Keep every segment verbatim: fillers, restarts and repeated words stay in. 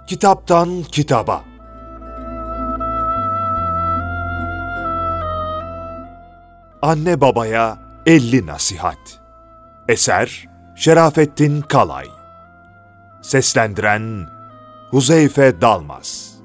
Kitaptan Kitaba. Anne babaya elli nasihat. Eser Şerafettin Kalay. Seslendiren Huzeyfe Dalmaz.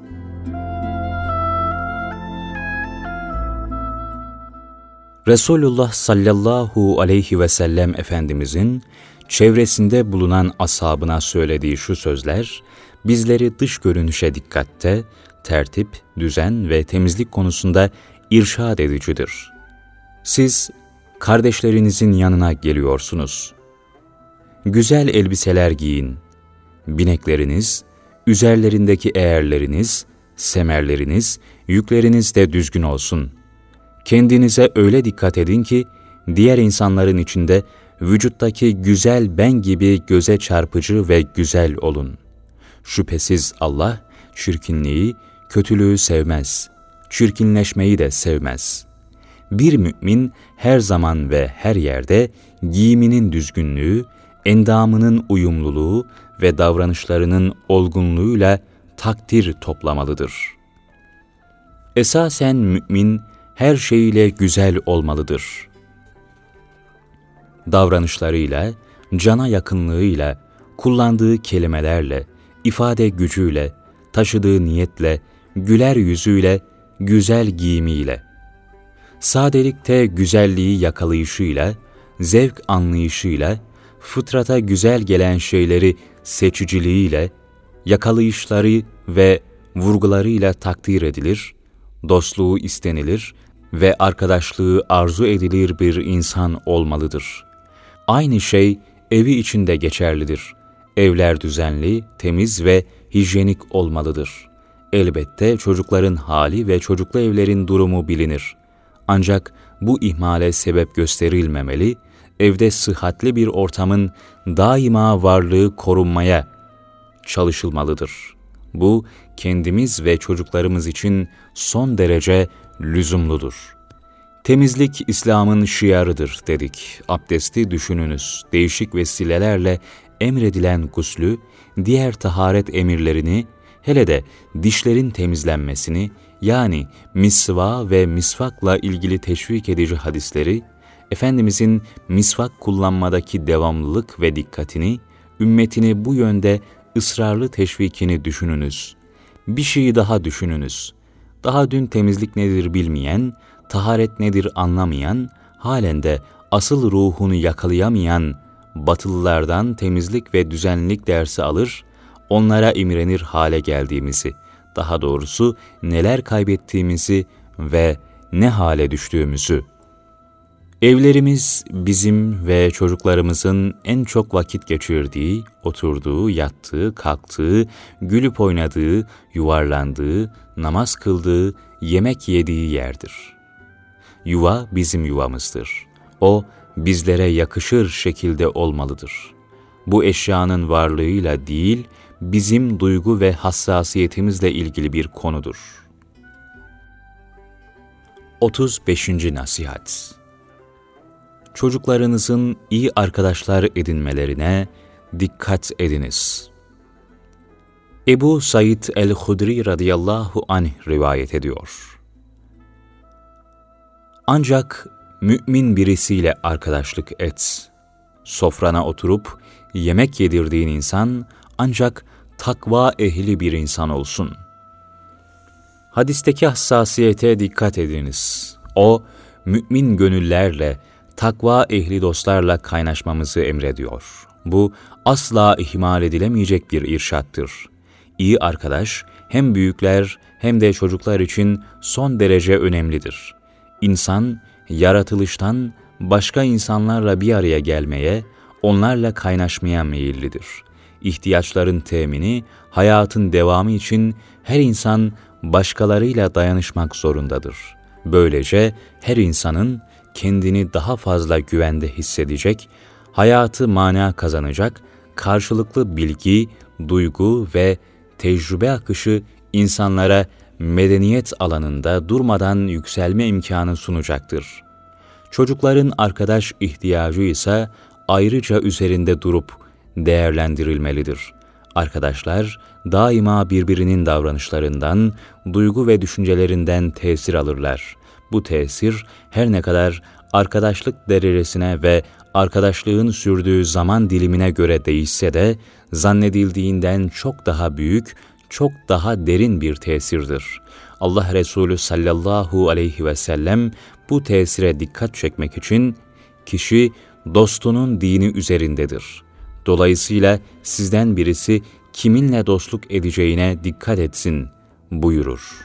Resulullah sallallahu aleyhi ve sellem Efendimizin çevresinde bulunan ashabına söylediği şu sözler, bizleri dış görünüşe dikkatte, tertip, düzen ve temizlik konusunda irşad edicidir. Siz kardeşlerinizin yanına geliyorsunuz. Güzel elbiseler giyin. Binekleriniz, üzerlerindeki eğerleriniz, semerleriniz, yükleriniz de düzgün olsun. Kendinize öyle dikkat edin ki, diğer insanların içinde vücuttaki güzel ben gibi göze çarpıcı ve güzel olun. Şüphesiz Allah, çirkinliği, kötülüğü sevmez, çirkinleşmeyi de sevmez. Bir mümin her zaman ve her yerde giyiminin düzgünlüğü, endamının uyumluluğu ve davranışlarının olgunluğuyla takdir toplamalıdır. Esasen mümin her şeyiyle güzel olmalıdır. Davranışlarıyla, cana yakınlığıyla, kullandığı kelimelerle, ifade gücüyle, taşıdığı niyetle, güler yüzüyle, güzel giyimiyle, sadelikte güzelliği yakalayışıyla, zevk anlayışıyla, fıtrata güzel gelen şeyleri seçiciliğiyle, yakalayışları ve vurgularıyla takdir edilir, dostluğu istenilir ve arkadaşlığı arzu edilir bir insan olmalıdır. Aynı şey evi içinde geçerlidir. Evler düzenli, temiz ve hijyenik olmalıdır. Elbette çocukların hali ve çocuklu evlerin durumu bilinir. Ancak bu ihmale sebep gösterilmemeli, evde sıhhatli bir ortamın daima varlığı korunmaya çalışılmalıdır. Bu, kendimiz ve çocuklarımız için son derece lüzumludur. Temizlik İslam'ın şiarıdır dedik. Abdesti düşününüz. Değişik vesilelerle emredilen guslü, diğer taharet emirlerini, hele de dişlerin temizlenmesini, yani misva ve misvakla ilgili teşvik edici hadisleri, Efendimizin misvak kullanmadaki devamlılık ve dikkatini, ümmetini bu yönde ısrarlı teşvikini düşününüz. Bir şeyi daha düşününüz. Daha dün temizlik nedir bilmeyen, taharet nedir anlamayan, halen de asıl ruhunu yakalayamayan Batılılardan temizlik ve düzenlilik dersi alır, onlara imrenir hale geldiğimizi, daha doğrusu neler kaybettiğimizi ve ne hale düştüğümüzü. Evlerimiz bizim ve çocuklarımızın en çok vakit geçirdiği, oturduğu, yattığı, kalktığı, gülüp oynadığı, yuvarlandığı, namaz kıldığı, yemek yediği yerdir. Yuva bizim yuvamızdır. O, bizlere yakışır şekilde olmalıdır. Bu eşyanın varlığıyla değil, bizim duygu ve hassasiyetimizle ilgili bir konudur. otuz beşinci Nasihat. Çocuklarınızın iyi arkadaşlar edinmelerine dikkat ediniz. Ebu Said el-Hudri radıyallahu anh rivayet ediyor. Ancak mümin birisiyle arkadaşlık et. Sofrana oturup yemek yedirdiğin insan ancak takva ehli bir insan olsun. Hadisteki hassasiyete dikkat ediniz. O, mümin gönüllerle, takva ehli dostlarla kaynaşmamızı emrediyor. Bu asla ihmal edilemeyecek bir irşattır. İyi arkadaş hem büyükler hem de çocuklar için son derece önemlidir. İnsan yaratılıştan başka insanlarla bir araya gelmeye, onlarla kaynaşmaya meyillidir. İhtiyaçların temini, hayatın devamı için her insan başkalarıyla dayanışmak zorundadır. Böylece her insanın kendini daha fazla güvende hissedecek, hayatı mana kazanacak, karşılıklı bilgi, duygu ve tecrübe akışı insanlara medeniyet alanında durmadan yükselme imkanı sunacaktır. Çocukların arkadaş ihtiyacı ise ayrıca üzerinde durup değerlendirilmelidir. Arkadaşlar daima birbirinin davranışlarından, duygu ve düşüncelerinden tesir alırlar. Bu tesir her ne kadar arkadaşlık derecesine ve arkadaşlığın sürdüğü zaman dilimine göre değişse de zannedildiğinden çok daha büyük, çok daha derin bir tesirdir. Allah Resulü sallallahu aleyhi ve sellem bu tesire dikkat çekmek için kişi dostunun dini üzerindedir. Dolayısıyla sizden birisi kiminle dostluk edeceğine dikkat etsin buyurur.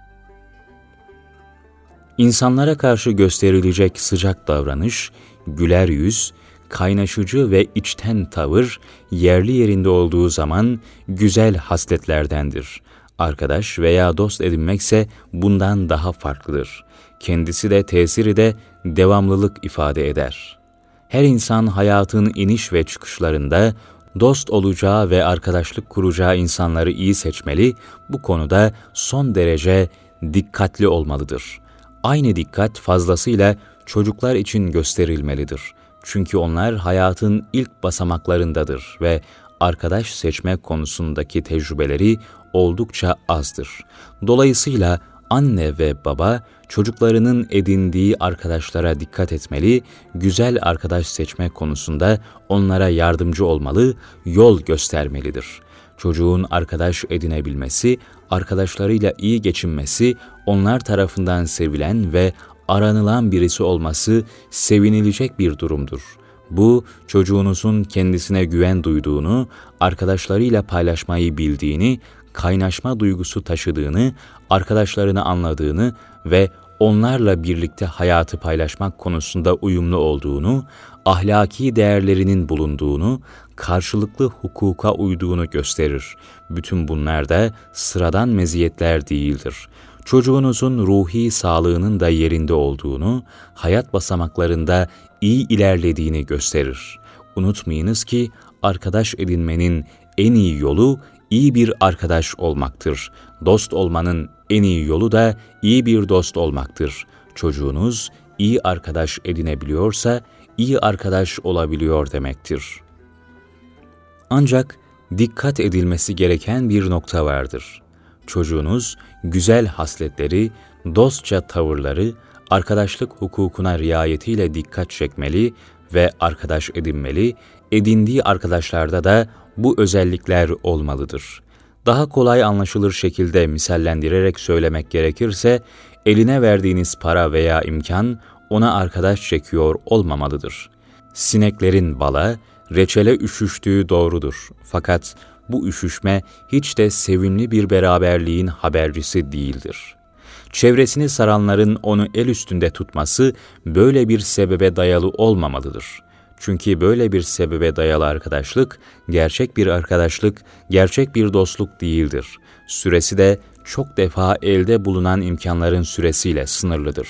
İnsanlara karşı gösterilecek sıcak davranış, güler yüz, kaynaşıcı ve içten tavır yerli yerinde olduğu zaman güzel hasletlerdendir. Arkadaş veya dost edinmekse bundan daha farklıdır. Kendisi de tesiri de devamlılık ifade eder. Her insan hayatın iniş ve çıkışlarında dost olacağı ve arkadaşlık kuracağı insanları iyi seçmeli, bu konuda son derece dikkatli olmalıdır. Aynı dikkat fazlasıyla çocuklar için gösterilmelidir. Çünkü onlar hayatın ilk basamaklarındadır ve arkadaş seçme konusundaki tecrübeleri oldukça azdır. Dolayısıyla anne ve baba çocuklarının edindiği arkadaşlara dikkat etmeli, güzel arkadaş seçme konusunda onlara yardımcı olmalı, yol göstermelidir. Çocuğun arkadaş edinebilmesi, arkadaşlarıyla iyi geçinmesi, onlar tarafından sevilen ve aranılan birisi olması sevinilecek bir durumdur. Bu, çocuğunuzun kendisine güven duyduğunu, arkadaşlarıyla paylaşmayı bildiğini, kaynaşma duygusu taşıdığını, arkadaşlarını anladığını ve onlarla birlikte hayatı paylaşmak konusunda uyumlu olduğunu, ahlaki değerlerinin bulunduğunu, karşılıklı hukuka uyduğunu gösterir. Bütün bunlar da sıradan meziyetler değildir. Çocuğunuzun ruhi sağlığının da yerinde olduğunu, hayat basamaklarında iyi ilerlediğini gösterir. Unutmayınız ki arkadaş edinmenin en iyi yolu iyi bir arkadaş olmaktır. Dost olmanın en iyi yolu da iyi bir dost olmaktır. Çocuğunuz iyi arkadaş edinebiliyorsa iyi arkadaş olabiliyor demektir. Ancak dikkat edilmesi gereken bir nokta vardır. Çocuğunuz güzel hasletleri, dostça tavırları, arkadaşlık hukukuna riayetiyle dikkat çekmeli ve arkadaş edinmeli, edindiği arkadaşlarda da bu özellikler olmalıdır. Daha kolay anlaşılır şekilde misallendirerek söylemek gerekirse, eline verdiğiniz para veya imkan ona arkadaş çekiyor olmamalıdır. Sineklerin bala, reçele üşüştüğü doğrudur. Fakat bu üşüşme hiç de sevimli bir beraberliğin habercisi değildir. Çevresini saranların onu el üstünde tutması böyle bir sebebe dayalı olmamalıdır. Çünkü böyle bir sebebe dayalı arkadaşlık, gerçek bir arkadaşlık, gerçek bir dostluk değildir. Süresi de çok defa elde bulunan imkanların süresiyle sınırlıdır.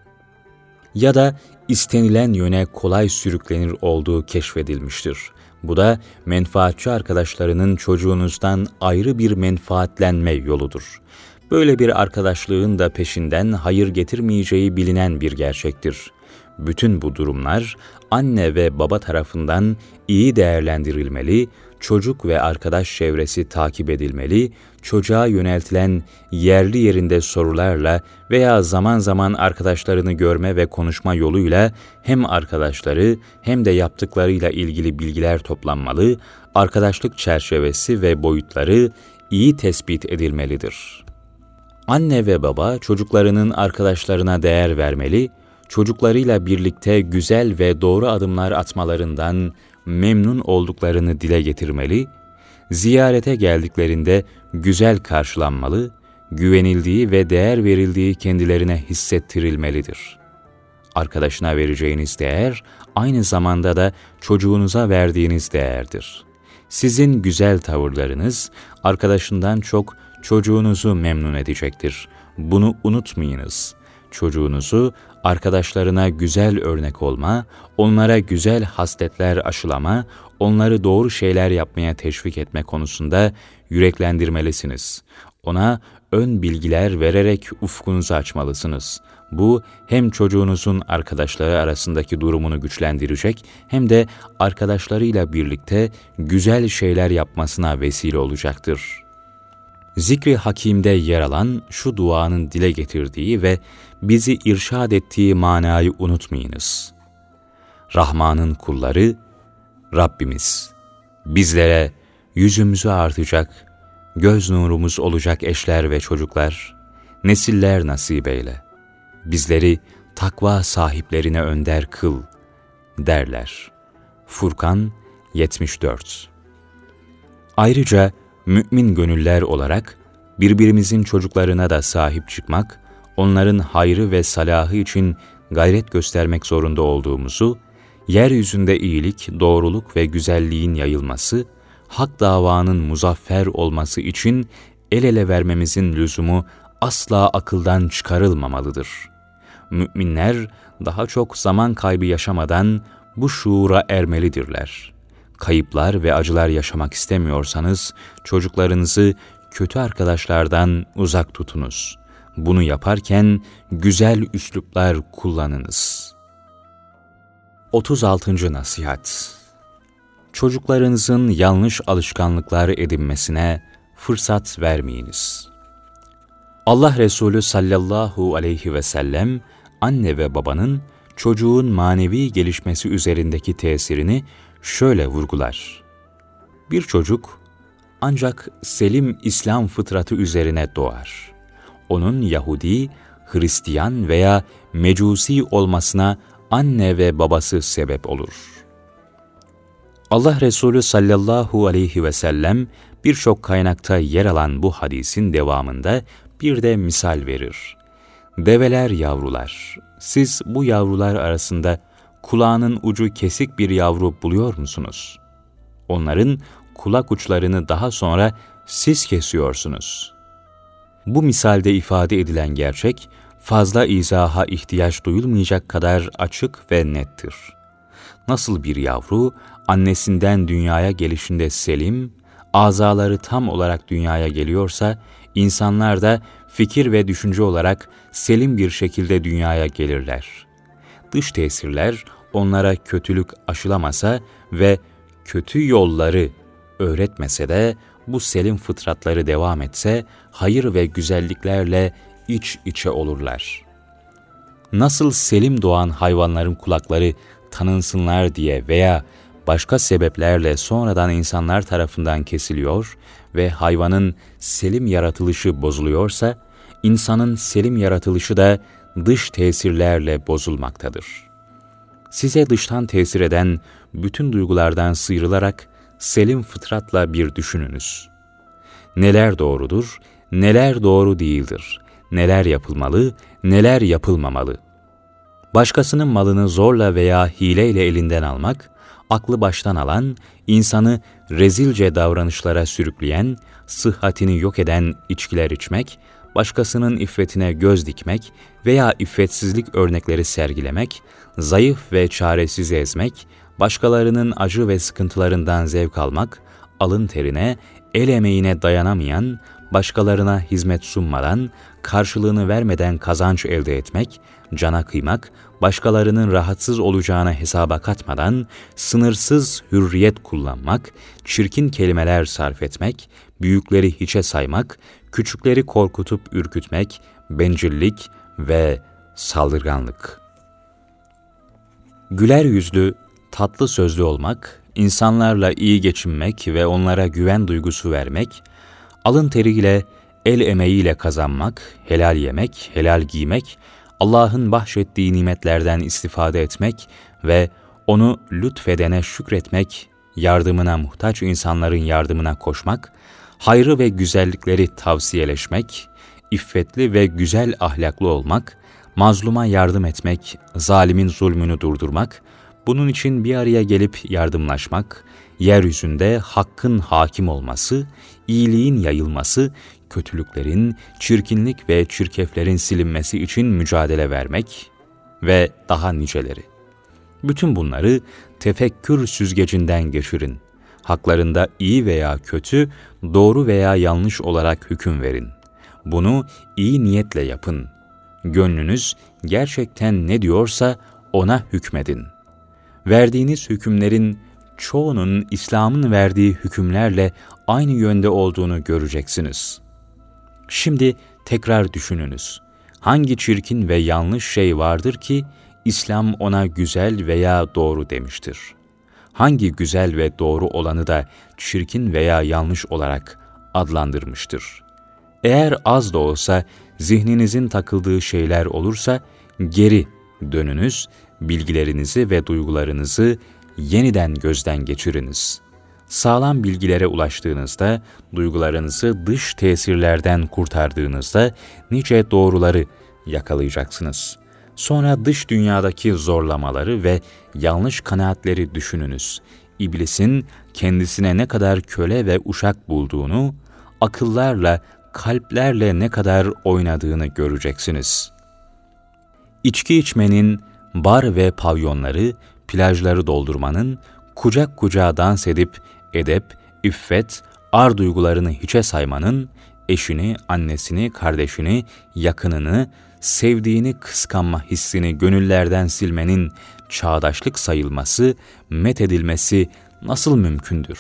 Ya da istenilen yöne kolay sürüklenir olduğu keşfedilmiştir. Bu da menfaatçi arkadaşlarının çocuğunuzdan ayrı bir menfaatlenme yoludur. Böyle bir arkadaşlığın da peşinden hayır getirmeyeceği bilinen bir gerçektir. Bütün bu durumlar anne ve baba tarafından iyi değerlendirilmeli, çocuk ve arkadaş çevresi takip edilmeli, çocuğa yöneltilen yerli yerinde sorularla veya zaman zaman arkadaşlarını görme ve konuşma yoluyla hem arkadaşları hem de yaptıklarıyla ilgili bilgiler toplanmalı, arkadaşlık çerçevesi ve boyutları iyi tespit edilmelidir. Anne ve baba çocuklarının arkadaşlarına değer vermeli, çocuklarıyla birlikte güzel ve doğru adımlar atmalarından memnun olduklarını dile getirmeli, ziyarete geldiklerinde güzel karşılanmalı, güvenildiği ve değer verildiği kendilerine hissettirilmelidir. Arkadaşına vereceğiniz değer, aynı zamanda da çocuğunuza verdiğiniz değerdir. Sizin güzel tavırlarınız, arkadaşından çok çocuğunuzu memnun edecektir. Bunu unutmayınız. Çocuğunuzu arkadaşlarına güzel örnek olma, onlara güzel hasletler aşılama, onları doğru şeyler yapmaya teşvik etme konusunda yüreklendirmelisiniz. Ona ön bilgiler vererek ufkunuzu açmalısınız. Bu hem çocuğunuzun arkadaşları arasındaki durumunu güçlendirecek hem de arkadaşlarıyla birlikte güzel şeyler yapmasına vesile olacaktır. Zikri Hakîm'de yer alan şu duanın dile getirdiği ve bizi irşad ettiği manayı unutmayınız. Rahman'ın kulları, Rabbimiz, bizlere yüzümüzü artacak, göz nurumuz olacak eşler ve çocuklar, nesiller nasip eyle. Bizleri takva sahiplerine önder kıl, derler. Furkan yetmiş dört. Ayrıca mümin gönüller olarak birbirimizin çocuklarına da sahip çıkmak, onların hayrı ve salahı için gayret göstermek zorunda olduğumuzu, yeryüzünde iyilik, doğruluk ve güzelliğin yayılması, hak davanın muzaffer olması için el ele vermemizin lüzumu asla akıldan çıkarılmamalıdır. Müminler daha çok zaman kaybı yaşamadan bu şuura ermelidirler. Kayıplar ve acılar yaşamak istemiyorsanız çocuklarınızı kötü arkadaşlardan uzak tutunuz. Bunu yaparken güzel üsluplar kullanınız. otuz altıncı nasihat. Çocuklarınızın yanlış alışkanlıklar edinmesine fırsat vermeyiniz. Allah Resulü sallallahu aleyhi ve sellem, anne ve babanın çocuğun manevi gelişmesi üzerindeki tesirini şöyle vurgular. Bir çocuk ancak selim İslam fıtratı üzerine doğar. Onun Yahudi, Hristiyan veya Mecusi olmasına anne ve babası sebep olur. Allah Resulü sallallahu aleyhi ve sellem birçok kaynakta yer alan bu hadisin devamında bir de misal verir. Develer yavrular, siz bu yavrular arasında kulağının ucu kesik bir yavru buluyor musunuz? Onların kulak uçlarını daha sonra siz kesiyorsunuz. Bu misalde ifade edilen gerçek, fazla izaha ihtiyaç duyulmayacak kadar açık ve nettir. Nasıl bir yavru, annesinden dünyaya gelişinde selim, azaları tam olarak dünyaya geliyorsa, insanlar da fikir ve düşünce olarak selim bir şekilde dünyaya gelirler. Dış tesirler onlara kötülük aşılamasa ve kötü yolları öğretmese de, bu selim fıtratları devam etse, hayır ve güzelliklerle iç içe olurlar. Nasıl selim doğan hayvanların kulakları tanınsınlar diye veya başka sebeplerle sonradan insanlar tarafından kesiliyor ve hayvanın selim yaratılışı bozuluyorsa, insanın selim yaratılışı da dış tesirlerle bozulmaktadır. Size dıştan tesir eden bütün duygulardan sıyrılarak selim fıtratla bir düşününüz. Neler doğrudur, neler doğru değildir, neler yapılmalı, neler yapılmamalı. Başkasının malını zorla veya hileyle elinden almak, aklı baştan alan, insanı rezilce davranışlara sürükleyen, sıhhatini yok eden içkiler içmek, başkasının iffetine göz dikmek veya iffetsizlik örnekleri sergilemek, zayıf ve çaresiz ezmek, başkalarının acı ve sıkıntılarından zevk almak, alın terine, el emeğine dayanamayan, başkalarına hizmet sunmadan, karşılığını vermeden kazanç elde etmek, cana kıymak, başkalarının rahatsız olacağına hesaba katmadan, sınırsız hürriyet kullanmak, çirkin kelimeler sarf etmek, büyükleri hiçe saymak, küçükleri korkutup ürkütmek, bencillik ve saldırganlık. Güler yüzlü, tatlı sözlü olmak, insanlarla iyi geçinmek ve onlara güven duygusu vermek, alın teriyle, el emeğiyle kazanmak, helal yemek, helal giymek, Allah'ın bahşettiği nimetlerden istifade etmek ve onu lütfedene şükretmek, yardımına muhtaç insanların yardımına koşmak, hayrı ve güzellikleri tavsiyeleşmek, iffetli ve güzel ahlaklı olmak, mazluma yardım etmek, zalimin zulmünü durdurmak, bunun için bir araya gelip yardımlaşmak, yeryüzünde hakkın hakim olması, iyiliğin yayılması, kötülüklerin, çirkinlik ve çirkeflerin silinmesi için mücadele vermek ve daha niceleri. Bütün bunları tefekkür süzgecinden geçirin. Haklarında iyi veya kötü, doğru veya yanlış olarak hüküm verin. Bunu iyi niyetle yapın. Gönlünüz gerçekten ne diyorsa ona hükmedin. Verdiğiniz hükümlerin çoğunun İslam'ın verdiği hükümlerle aynı yönde olduğunu göreceksiniz. Şimdi tekrar düşününüz. Hangi çirkin ve yanlış şey vardır ki İslam ona güzel veya doğru demiştir? Hangi güzel ve doğru olanı da çirkin veya yanlış olarak adlandırmıştır? Eğer az da olsa zihninizin takıldığı şeyler olursa geri dönünüz, bilgilerinizi ve duygularınızı yeniden gözden geçiriniz. Sağlam bilgilere ulaştığınızda, duygularınızı dış tesirlerden kurtardığınızda nice doğruları yakalayacaksınız. Sonra dış dünyadaki zorlamaları ve yanlış kanaatleri düşününüz. İblisin kendisine ne kadar köle ve uşak bulduğunu, akıllarla, kalplerle ne kadar oynadığını göreceksiniz. İçki içmenin, bar ve pavyonları, plajları doldurmanın, kucak kucağa dans edip, edep, iffet, ar duygularını hiçe saymanın, eşini, annesini, kardeşini, yakınını, sevdiğini kıskanma hissini gönüllerden silmenin çağdaşlık sayılması, methedilmesi nasıl mümkündür?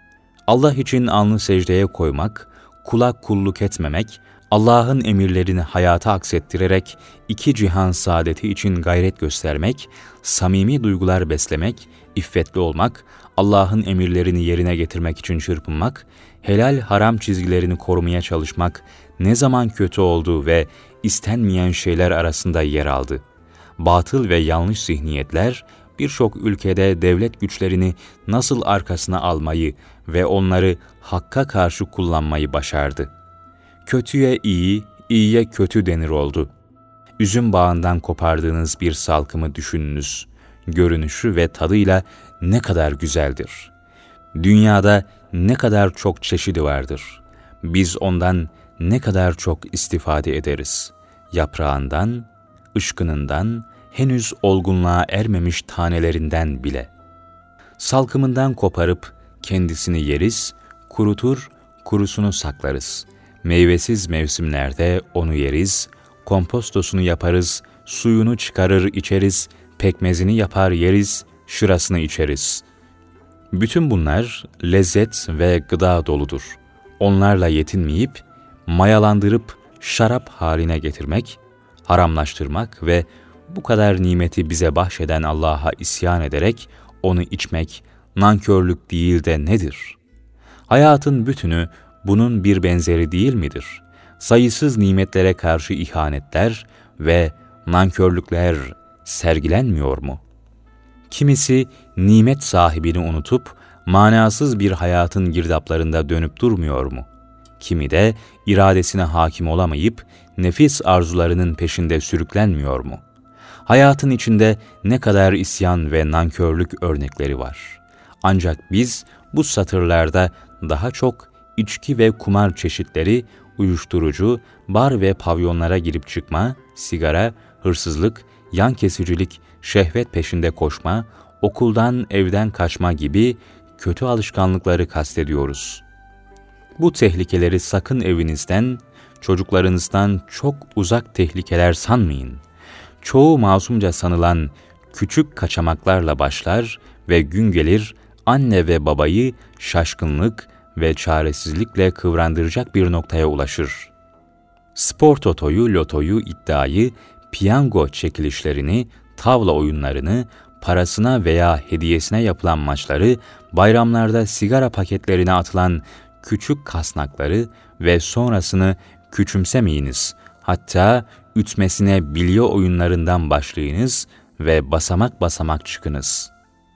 Allah için alnı secdeye koymak, kula kulluk etmemek, Allah'ın emirlerini hayata aksettirerek iki cihan saadeti için gayret göstermek, samimi duygular beslemek, iffetli olmak, Allah'ın emirlerini yerine getirmek için çırpınmak, helal haram çizgilerini korumaya çalışmak ne zaman kötü oldu ve istenmeyen şeyler arasında yer aldı. Batıl ve yanlış zihniyetler birçok ülkede devlet güçlerini nasıl arkasına almayı ve onları hakka karşı kullanmayı başardı. Kötüye iyi, iyiye kötü denir oldu. Üzüm bağından kopardığınız bir salkımı düşününüz. Görünüşü ve tadıyla ne kadar güzeldir. Dünyada ne kadar çok çeşidi vardır. Biz ondan ne kadar çok istifade ederiz. Yaprağından, ışkınından, henüz olgunluğa ermemiş tanelerinden bile. Salkımından koparıp kendisini yeriz, kurutur, kurusunu saklarız. Meyvesiz mevsimlerde onu yeriz, kompostosunu yaparız, suyunu çıkarır içeriz, pekmezini yapar yeriz, şırasını içeriz. Bütün bunlar lezzet ve gıda doludur. Onlarla yetinmeyip, mayalandırıp şarap haline getirmek, haramlaştırmak ve bu kadar nimeti bize bahşeden Allah'a isyan ederek onu içmek nankörlük değil de nedir? Hayatın bütünü bunun bir benzeri değil midir? Sayısız nimetlere karşı ihanetler ve nankörlükler sergilenmiyor mu? Kimisi nimet sahibini unutup manasız bir hayatın girdaplarında dönüp durmuyor mu? Kimi de iradesine hakim olamayıp nefis arzularının peşinde sürüklenmiyor mu? Hayatın içinde ne kadar isyan ve nankörlük örnekleri var. Ancak biz bu satırlarda daha çok içki ve kumar çeşitleri, uyuşturucu, bar ve pavyonlara girip çıkma, sigara, hırsızlık, yan kesicilik, şehvet peşinde koşma, okuldan evden kaçma gibi kötü alışkanlıkları kastediyoruz. Bu tehlikeleri sakın evinizden, çocuklarınızdan çok uzak tehlikeler sanmayın. Çoğu masumca sanılan küçük kaçamaklarla başlar ve gün gelir anne ve babayı şaşkınlık ve çaresizlikle kıvrandıracak bir noktaya ulaşır. Spor totoyu, lotoyu, iddiayı, piyango çekilişlerini, tavla oyunlarını, parasına veya hediyesine yapılan maçları, bayramlarda sigara paketlerine atılan küçük kasnakları ve sonrasını küçümsemeyiniz. Hatta ütmesine bilyo oyunlarından başlayınız ve basamak basamak çıkınız.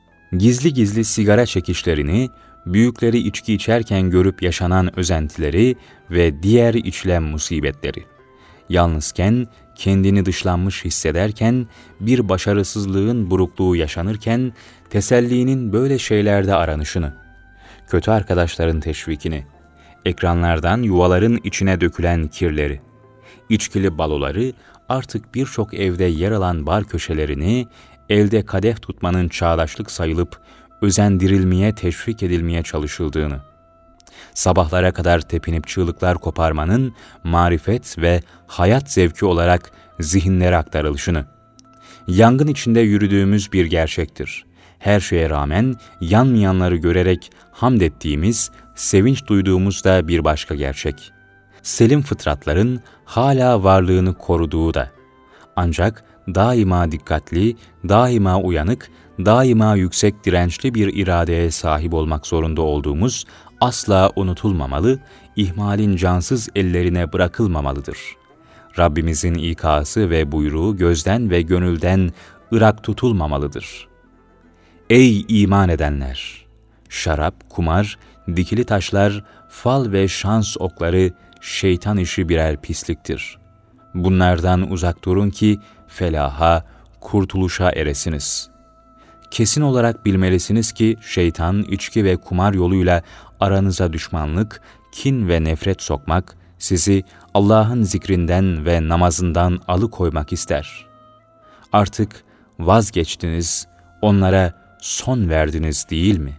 Gizli gizli sigara çekişlerini, büyükleri içki içerken görüp yaşanan özentileri ve diğer içilen musibetleri. Yalnızken, kendini dışlanmış hissederken, bir başarısızlığın burukluğu yaşanırken, tesellinin böyle şeylerde aranışını, kötü arkadaşların teşvikini, ekranlardan yuvaların içine dökülen kirleri, içkili baloları, artık birçok evde yer alan bar köşelerini, elde kadeh tutmanın çağdaşlık sayılıp özendirilmeye, teşvik edilmeye çalışıldığını, Sabahlara kadar tepinip çığlıklar koparmanın marifet ve hayat zevki olarak zihinlere aktarılışını. Yangın içinde yürüdüğümüz bir gerçektir. Her şeye rağmen yanmayanları görerek hamd ettiğimiz, sevinç duyduğumuz da bir başka gerçek. Selim fıtratların hala varlığını koruduğu da. Ancak daima dikkatli, daima uyanık, daima yüksek dirençli bir iradeye sahip olmak zorunda olduğumuz asla unutulmamalı, ihmalin cansız ellerine bırakılmamalıdır. Rabbimizin ikası ve buyruğu gözden ve gönülden ırak tutulmamalıdır. Ey iman edenler! Şarap, kumar, dikili taşlar, fal ve şans okları şeytan işi birer pisliktir. Bunlardan uzak durun ki felaha, kurtuluşa eresiniz. Kesin olarak bilmelisiniz ki şeytan içki ve kumar yoluyla aranıza düşmanlık, kin ve nefret sokmak, sizi Allah'ın zikrinden ve namazından alıkoymak ister. Artık vazgeçtiniz, onlara son verdiniz değil mi?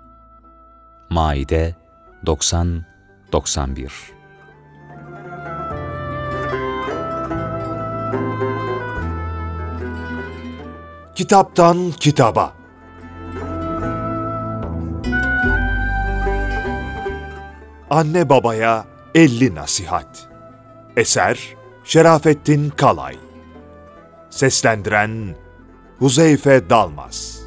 Maide doksan doksan bir. Kitaptan kitaba. Anne babaya elli nasihat. Eser Şerafettin Kalay. Seslendiren Huzeyfe Dalmaz.